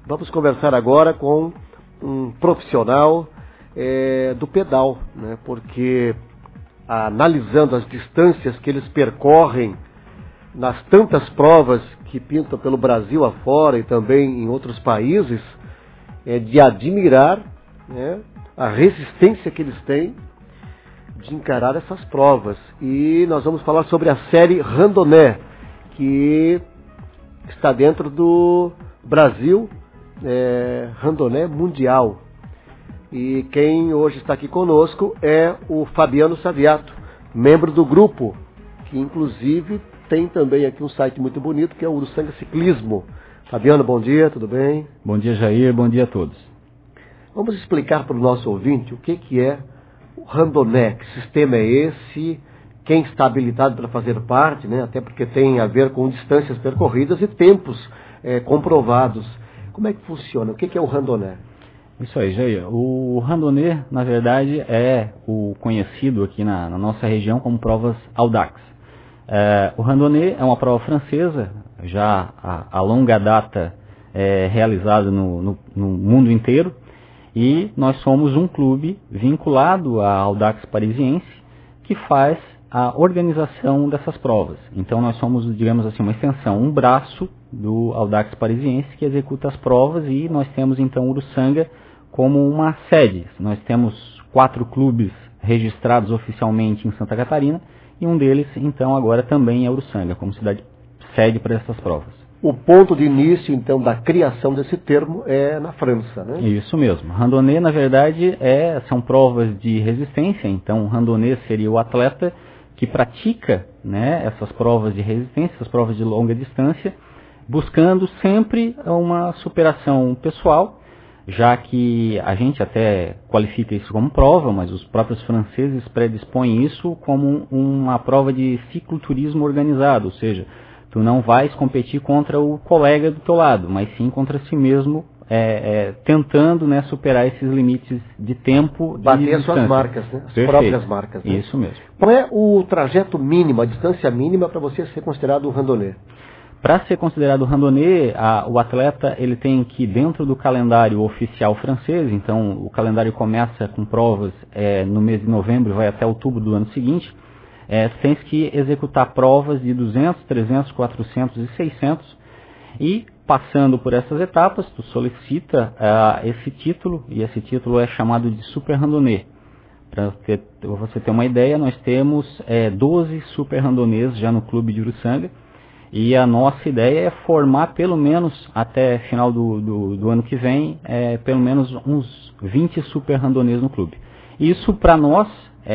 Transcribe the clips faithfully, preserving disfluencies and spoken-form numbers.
Vamos conversar agora com um profissional é, do pedal, né? Porque analisando as distâncias que eles percorrem nas tantas provas que pintam pelo Brasil afora e também em outros países, é de admirar, né, a resistência que eles têm de encarar essas provas. E nós vamos falar sobre a série Randonnée, que está dentro do Brasil é, Randonnée Mundial. E quem hoje está aqui conosco é o Fabiano Saviato, membro do grupo, que inclusive tem também aqui um site muito bonito, que é o Uruçanga Ciclismo. Fabiano, bom dia, tudo bem? Bom dia, Jair, bom dia a todos. Vamos explicar para o nosso ouvinte o que, que é o Randonnée, que sistema é esse, quem está habilitado para fazer parte, né? Até porque tem a ver com distâncias percorridas e tempos é, comprovados. Como é que funciona? O que, que é o Randonnée? Isso aí, Jair. O Randonnée, na verdade, é o conhecido aqui na, na nossa região como provas Audax. É, o Randonnée é uma prova francesa, já a, a longa data é, realizada no, no, no mundo inteiro, e nós somos um clube vinculado à Audax Parisiense que faz a organização dessas provas. Então nós somos, digamos assim, uma extensão, um braço do Audax Parisiense que executa as provas, e nós temos então Uruçanga como uma sede. Nós temos quatro clubes registrados oficialmente em Santa Catarina, e um deles, então, agora também é Uruçanga, como cidade sede para essas provas. O ponto de início, então, da criação desse termo é na França, né? Isso mesmo. Randonnée, na verdade, é, são provas de resistência. Então, Randonnée seria o atleta que pratica, né, essas provas de resistência, essas provas de longa distância, buscando sempre uma superação pessoal, já que a gente até qualifica isso como prova, mas os próprios franceses predispõem isso como uma prova de cicloturismo organizado, ou seja, tu não vais competir contra o colega do teu lado, mas sim contra si mesmo, é, é, tentando, né, superar esses limites de tempo. Bater as suas marcas, né? As Perfeito. próprias marcas. Né? Isso mesmo. Qual é o trajeto mínimo, a distância mínima para você ser considerado um Randonnée? Para ser considerado Randonnée, a, o atleta ele tem que, dentro do calendário oficial francês, então o calendário começa com provas é, no mês de novembro e vai até outubro do ano seguinte, é, tem que executar provas de duzentos, trezentos, quatrocentos e seiscentos, e passando por essas etapas, tu solicita uh, esse título, e esse título é chamado de Super Randonnée. Para você ter uma ideia, nós temos é, doze Super Randonnées já no clube de Uruçanga, e a nossa ideia é formar pelo menos, até final do, do, do ano que vem, é, pelo menos uns vinte Super Randonnées no clube. Isso para nós,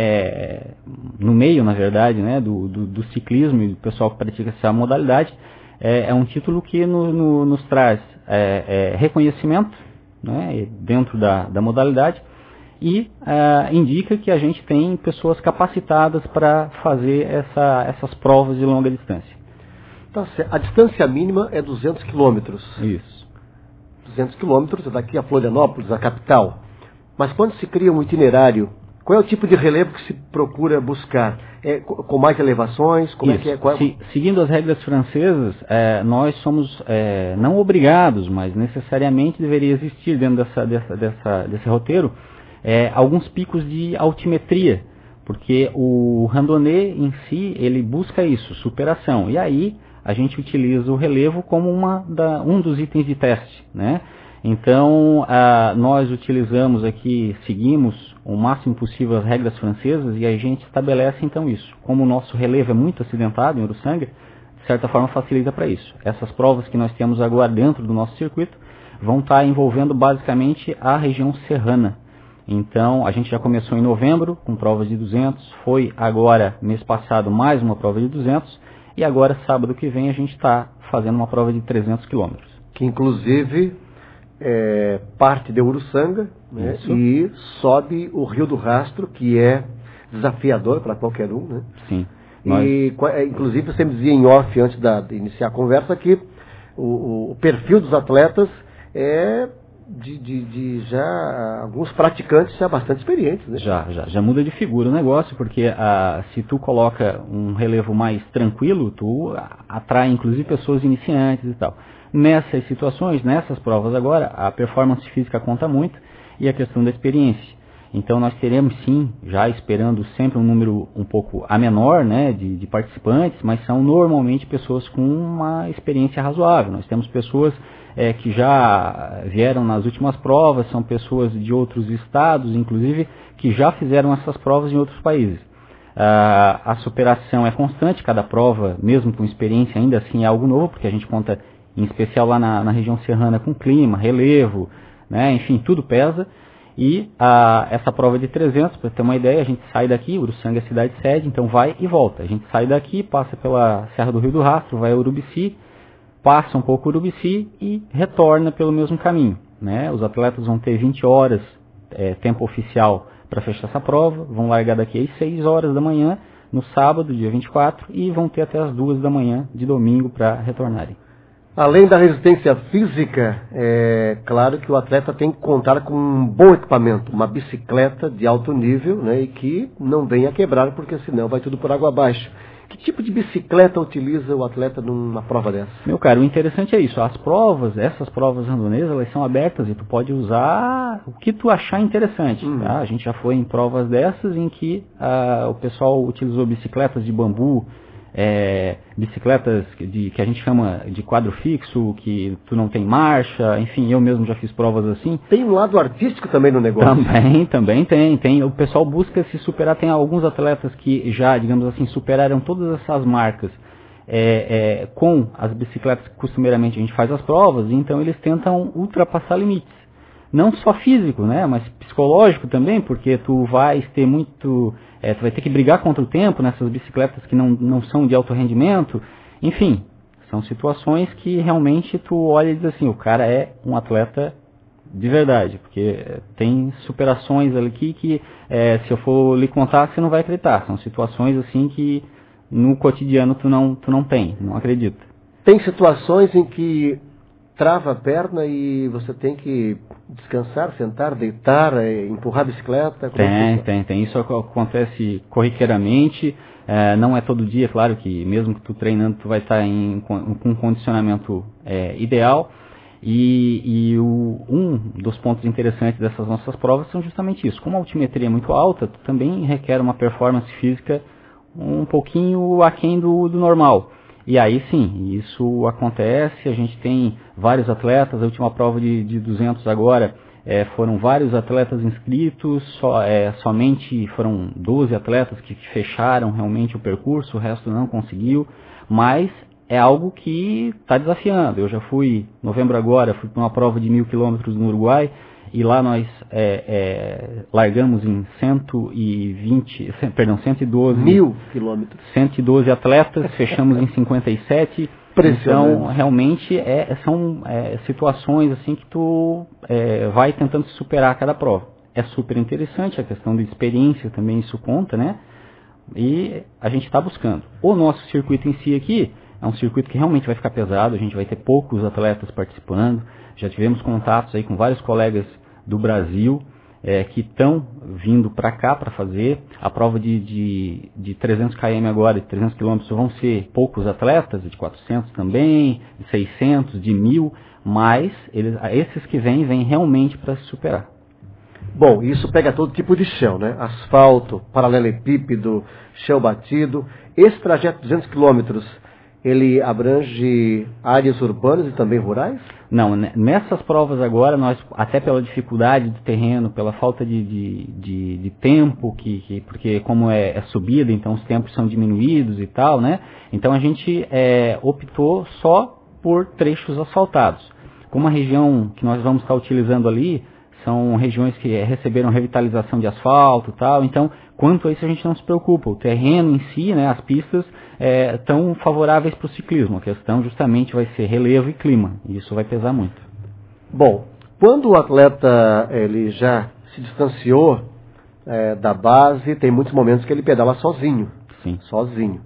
é, no meio, na verdade, né, do, do, do ciclismo e do pessoal que pratica essa modalidade, é, é um título que no, no, nos traz é, é, reconhecimento, né, dentro da, da modalidade, e é, indica que a gente tem pessoas capacitadas para fazer essa, essas provas de longa distância. Tá certo. A distância mínima é duzentos quilômetros. Isso. duzentos quilômetros é daqui a Florianópolis, a capital. Mas quando se cria um itinerário, qual é o tipo de relevo que se procura buscar? É com mais elevações? Como Isso. é que é? Qual é? Se, seguindo as regras francesas, é, nós somos é, não obrigados, mas necessariamente deveria existir dentro dessa, dessa, dessa, desse roteiro é, alguns picos de altimetria, porque o Randonnée em si, ele busca isso, superação. E aí a gente utiliza o relevo como uma da, um dos itens de teste, né? Então, ah, nós utilizamos aqui, seguimos o máximo possível as regras francesas, e a gente estabelece então isso. Como o nosso relevo é muito acidentado em Uruçanga, de certa forma facilita para isso. Essas provas que nós temos agora dentro do nosso circuito vão estar envolvendo basicamente a região serrana. Então, a gente já começou em novembro com provas de duzentos, foi agora, mês passado, mais uma prova de duzentos, e agora, sábado que vem, a gente está fazendo uma prova de trezentos quilômetros. Que, inclusive, é parte de Uruçanga, né? E sobe o Rio do Rastro, que é desafiador para qualquer um, né? Sim. E, nós... inclusive, você me dizia em off, antes da, de iniciar a conversa, que o, o perfil dos atletas é... De, de, de já alguns praticantes já bastante experientes, né? Já, já, já muda de figura o negócio, porque ah, se tu coloca um relevo mais tranquilo, tu atrai inclusive pessoas iniciantes e tal. nessas situações, nessas provas agora, a performance física conta muito e a questão da experiência. Então nós teremos sim, já esperando sempre um número um pouco a menor, né, de, de participantes, mas são normalmente pessoas com uma experiência razoável. Nós temos pessoas é, que já vieram nas últimas provas, são pessoas de outros estados, inclusive, que já fizeram essas provas em outros países. Ah, a superação é constante, cada prova, mesmo com experiência, ainda assim é algo novo, porque a gente conta, em especial lá na, na região serrana, com clima, relevo, né, enfim, tudo pesa. E a, essa prova de trezentos, para ter uma ideia, a gente sai daqui, Uruçanga é a cidade sede, então vai e volta. A gente sai daqui, passa pela Serra do Rio do Rastro, vai a Urubici, passa um pouco Urubici e retorna pelo mesmo caminho, né? Os atletas vão ter vinte horas, é, tempo oficial, para fechar essa prova, vão largar daqui às seis horas da manhã, no sábado, dia vinte e quatro, e vão ter até as duas da manhã de domingo para retornarem. Além da resistência física, é claro que o atleta tem que contar com um bom equipamento, uma bicicleta de alto nível, né, e que não venha quebrar, porque senão vai tudo por água abaixo. Que tipo de bicicleta utiliza o atleta numa prova dessa? Meu caro, o interessante é isso, as provas, essas provas randonesas, elas são abertas e tu pode usar o que tu achar interessante. Uhum. Tá? A gente já foi em provas dessas em que ah, o pessoal utilizou bicicletas de bambu, É, bicicletas de, que a gente chama de quadro fixo, que tu não tem marcha, enfim, eu mesmo já fiz provas assim. Tem um lado artístico também no negócio? Também, também tem, tem. O pessoal busca se superar, tem alguns atletas que já, digamos assim, superaram todas essas marcas é, é, com as bicicletas que costumeiramente a gente faz as provas, então eles tentam ultrapassar limites. Não só físico, né, mas psicológico também, porque tu vais ter muito, é, tu vai ter que brigar contra o tempo nessas bicicletas que não, não são de alto rendimento. Enfim, são situações que realmente tu olha e diz assim, o cara é um atleta de verdade, porque tem superações ali que, que é, se eu for lhe contar, você não vai acreditar. São situações assim que no cotidiano tu não, tu não tem, não acredita. Tem situações em que trava a perna e você tem que descansar, sentar, deitar, empurrar a bicicleta? Tem, é tem, tem. Isso acontece corriqueiramente. É, não é todo dia, claro que mesmo que tu treinando, tu vai estar em, com um condicionamento é, ideal. E, e o, um dos pontos interessantes dessas nossas provas são justamente isso. Como a altimetria é muito alta, tu também requer uma performance física um pouquinho aquém do, do normal. E aí sim, isso acontece, a gente tem vários atletas, a última prova de, de duzentos agora, é, foram vários atletas inscritos, só, é, somente foram doze atletas que fecharam realmente o percurso, o resto não conseguiu, mas é algo que está desafiando. Eu já fui, em novembro agora, fui para uma prova de mil quilômetros no Uruguai, e lá nós é, é, largamos em cento e vinte, perdão, cento e doze mil quilômetros, cento e doze atletas, fechamos em cinquenta e sete. Então realmente é, são é, situações assim que tu é, vai tentando se superar a cada prova. É super interessante, a questão de experiência também isso conta, né? E a gente está buscando. O nosso circuito em si aqui é um circuito que realmente vai ficar pesado, a gente vai ter poucos atletas participando. Já tivemos contatos aí com vários colegas do Brasil é, que estão vindo para cá para fazer. A prova de, de, de trezentos quilômetros agora, de trezentos quilômetros, vão ser poucos atletas, de quatrocentos também, de seiscentos, de mil, mas eles, esses que vêm, vêm realmente para se superar. Bom, isso pega todo tipo de chão, né? Asfalto, paralelepípedo, chão batido. Esse trajeto de duzentos quilômetros, ele abrange áreas urbanas e também rurais? Não, nessas provas agora, nós, até pela dificuldade do terreno, pela falta de, de, de, de tempo, que, que, porque como é, é subida, então os tempos são diminuídos e tal, né? Então a gente é, optou só por trechos asfaltados. Como a região que nós vamos estar utilizando ali, são regiões que receberam revitalização de asfalto e tal, então quanto a isso a gente não se preocupa. O terreno em si, né, as pistas, estão é, favoráveis para o ciclismo. A questão justamente vai ser relevo e clima, e isso vai pesar muito. Bom, quando o atleta ele já se distanciou é, da base, tem muitos momentos que ele pedala sozinho. Sim. Sozinho.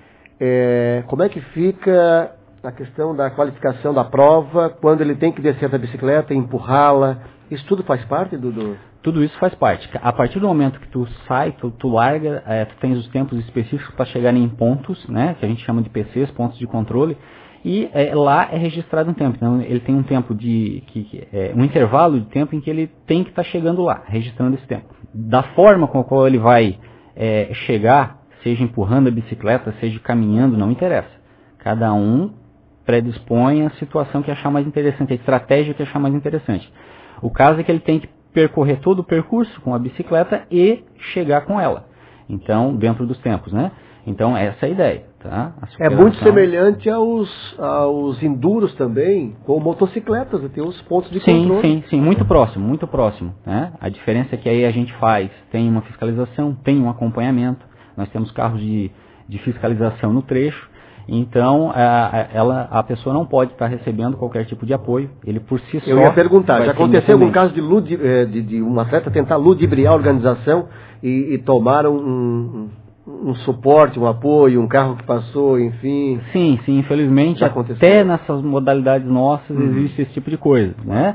É, como é que fica a questão da qualificação da prova, quando ele tem que descer da bicicleta e empurrá-la? Isso tudo faz parte do, do... Tudo isso faz parte. A partir do momento que tu sai, tu, tu larga, é, tu tens os tempos específicos para chegar em pontos, né, que a gente chama de P Cs, pontos de controle, E é, lá é registrado um tempo, então ele tem um tempo de, que, que, é, um intervalo de tempo em que ele tem que estar tá chegando lá, registrando esse tempo. Da forma com a qual ele vai é, chegar, seja empurrando a bicicleta, seja caminhando, não interessa. Cada um predispõe a situação que achar mais interessante, a estratégia que achar mais interessante. O caso é que ele tem que percorrer todo o percurso com a bicicleta e chegar com ela. Então, dentro dos tempos, né? Então, essa é a ideia. Tá? A é muito semelhante aos, aos enduros também, com motocicletas, tem os pontos de sim, controle. Sim, sim, muito próximo, muito próximo. Né? A diferença é que aí a gente faz, tem uma fiscalização, tem um acompanhamento, nós temos carros de, de fiscalização no trecho, então a, ela, a pessoa não pode estar recebendo qualquer tipo de apoio, ele por si só... Eu ia perguntar, já aconteceu algum caso de, ludi, de, de um atleta tentar ludibriar a organização e, e tomar um... um um suporte, um apoio, um carro que passou, enfim... Sim, sim, infelizmente, até nessas modalidades nossas uhum. existe esse tipo de coisa, né?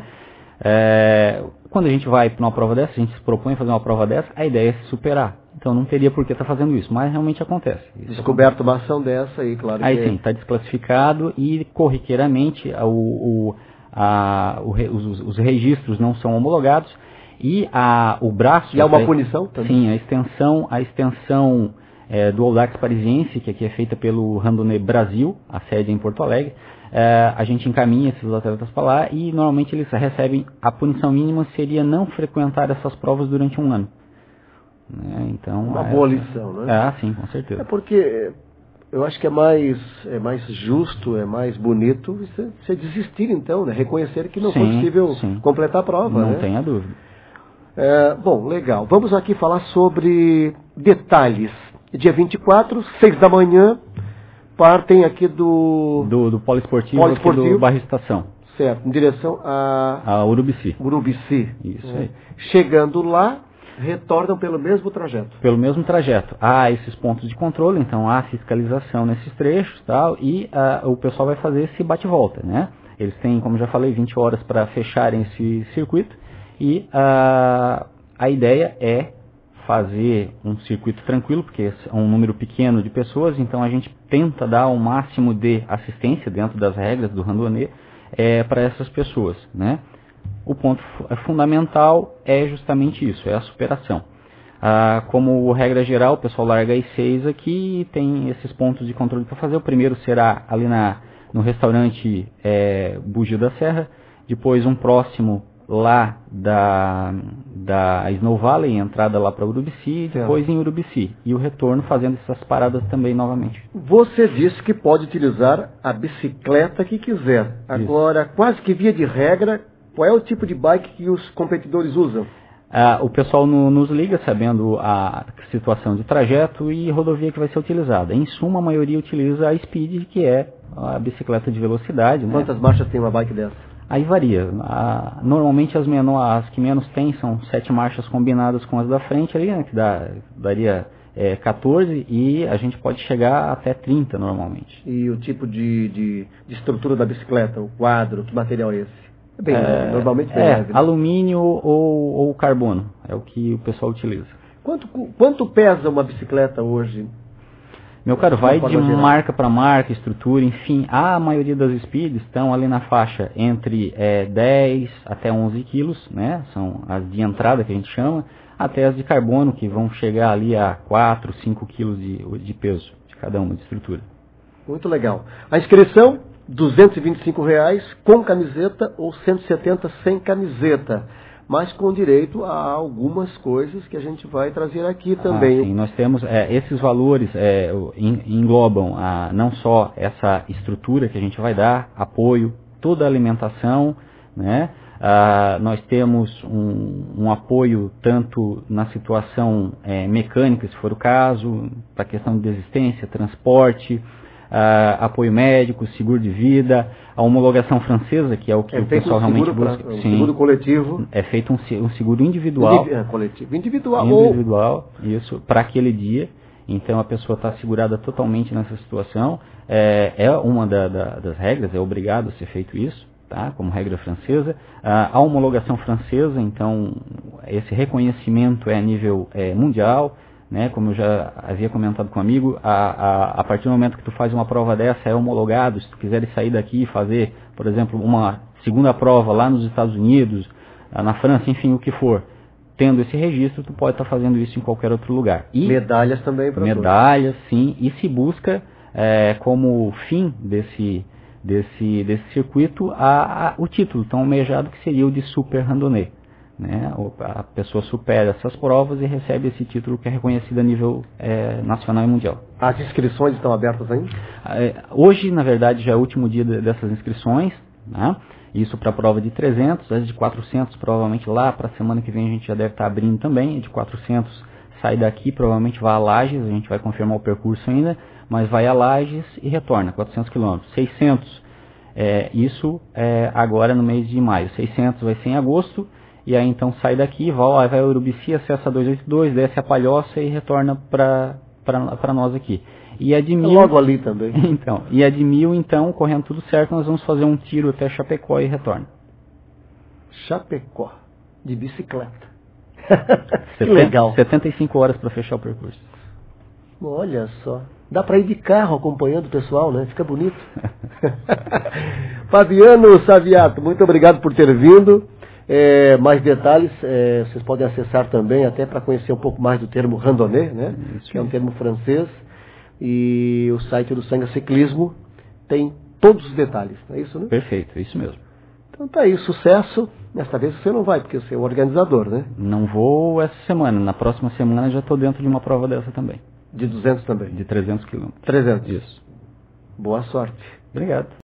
É, quando a gente vai para uma prova dessa, a gente se propõe a fazer uma prova dessa, a ideia é se superar. Então não teria por que estar tá fazendo isso, mas realmente acontece. Isso Descoberto acontece. uma ação dessa aí, claro aí que... Aí sim, está desclassificado e corriqueiramente o, o, a, o, os, os registros não são homologados. E a, o braço... E há uma punição também? Sim, a extensão, a extensão é, do Audax Parisiense, que aqui é feita pelo Randonnée Brasil, a sede é em Porto Alegre, é, a gente encaminha esses atletas para lá e normalmente eles recebem, a punição mínima seria não frequentar essas provas durante um ano. É, então, uma é, boa lição, né? Ah, sim, com certeza. É porque eu acho que é mais, é mais justo, é mais bonito você, você desistir então, né? Reconhecer que não sim, foi possível sim. completar a prova. Não né? tenha dúvida. É, bom, legal. Vamos aqui falar sobre detalhes. Dia vinte e quatro, seis da manhã, partem aqui do... Do, do poliesportivo, poliesportivo do Bairro Estação. Certo, em direção a... A Urubici. Urubici. Isso é. aí. Chegando lá, retornam pelo mesmo trajeto. Pelo mesmo trajeto. Há esses pontos de controle, então há fiscalização nesses trechos tal, e uh, o pessoal vai fazer esse bate-volta, né? Eles têm, como já falei, vinte horas para fecharem esse circuito. E uh, a ideia é fazer um circuito tranquilo, porque é um número pequeno de pessoas, então a gente tenta dar o máximo de assistência dentro das regras do Randonnée é, para essas pessoas. Né? O ponto fundamental é justamente isso, é a superação. Ah, como regra geral, o pessoal larga às seis aqui e tem esses pontos de controle para fazer. O primeiro será ali na, no restaurante é, Bugio da Serra, depois um próximo lá da, da Snow Valley, entrada lá para Urubici, e depois em Urubici. E o retorno fazendo essas paradas também novamente. Você disse que pode utilizar a bicicleta que quiser. Agora, isso. Quase que via de regra, qual é o tipo de bike que os competidores usam? Ah, o pessoal no, nos liga sabendo a situação de trajeto e rodovia que vai ser utilizada. Em suma, a maioria utiliza a Speed, que é a bicicleta de velocidade. Quantas né? marchas tem uma bike dessa? Aí varia. A, normalmente as, menor, as que menos tem são sete marchas combinadas com as da frente ali, né, que dá, daria é, quatorze, e a gente pode chegar até trinta normalmente. E o tipo de, de, de estrutura da bicicleta, o quadro, que material é esse? É bem é, leve, normalmente bem é, leve. Né? Alumínio ou, ou carbono, é o que o pessoal utiliza. Quanto, quanto pesa uma bicicleta hoje? Meu caro, vai de marca para marca, estrutura, enfim, a maioria das speeds estão ali na faixa entre é, dez até onze quilos, né? São as de entrada que a gente chama, até as de carbono que vão chegar ali a quatro, cinco quilos de, de peso de cada uma de estrutura. Muito legal. A inscrição, duzentos e vinte e cinco reais com camiseta ou cento e setenta sem camiseta. Mas com direito a algumas coisas que a gente vai trazer aqui também. Ah, sim, nós temos, é, esses valores é, englobam a, não só essa estrutura que a gente vai dar, apoio, toda a alimentação, né? Ah, nós temos um, um apoio tanto na situação é, mecânica, se for o caso, para a questão de desistência, transporte, ah, apoio médico, seguro de vida, a homologação francesa, que é o que é o pessoal um realmente busca. Pra, um sim, seguro coletivo. É feito um, um seguro individual. Indivi- é, coletivo. Individual. Individual, ou... isso, para aquele dia. Então a pessoa está segurada totalmente nessa situação. É, é uma da, da, das regras, é obrigado a ser feito isso, tá? Como regra francesa. Ah, a homologação francesa, então, esse reconhecimento é a nível é, mundial. né? Como eu já havia comentado com um amigo, a, a, a partir do momento que tu faz uma prova dessa, é homologado. Se tu quiseres sair daqui e fazer, por exemplo, uma segunda prova lá nos Estados Unidos, na França, enfim, o que for, tendo esse registro, tu pode estar fazendo isso em qualquer outro lugar. E medalhas também, professor? Medalhas, sim, e se busca é, como fim desse, desse, desse circuito a, a, o título tão almejado que seria o de Super Randonnée. Né? A pessoa supera essas provas e recebe esse título que é reconhecido a nível é, nacional e mundial. As inscrições estão abertas ainda? É, hoje, na verdade, já é o último dia de, dessas inscrições, né? Isso para a prova de trezentos, as de quatrocentos provavelmente lá para a semana que vem a gente já deve estar abrindo também. A de quatrocentos sai daqui, provavelmente vai a Lages, a gente vai confirmar o percurso ainda, mas vai a Lages e retorna, quatrocentos quilômetros. seiscentos, é, isso é agora no mês de maio, seiscentos vai ser em agosto, e aí então sai daqui, vai, vai a Urubici, acessa a duzentos e oitenta e dois, desce a Palhoça e retorna para nós aqui. E a de mil, logo ali também. Então, e a de mil, então, correndo tudo certo, nós vamos fazer um tiro até Chapecó e retorno. Chapecó, de bicicleta. Que legal. setenta e cinco horas para fechar o percurso. Olha só. Dá para ir de carro acompanhando o pessoal, né? Fica bonito. Fabiano Saviato, muito obrigado por ter vindo. É, mais detalhes, é, vocês podem acessar também, até para conhecer um pouco mais do termo randonnée, né? Isso. Que é um termo francês. E o site do Sanga Ciclismo tem todos os detalhes, não é isso, né? Perfeito, é isso mesmo. Então tá aí, sucesso. Desta vez você não vai, porque você é o organizador, né? Não vou essa semana, na próxima semana já estou dentro de uma prova dessa também. De duzentos também? De trezentos quilômetros. trezentos? Isso. Boa sorte. Obrigado.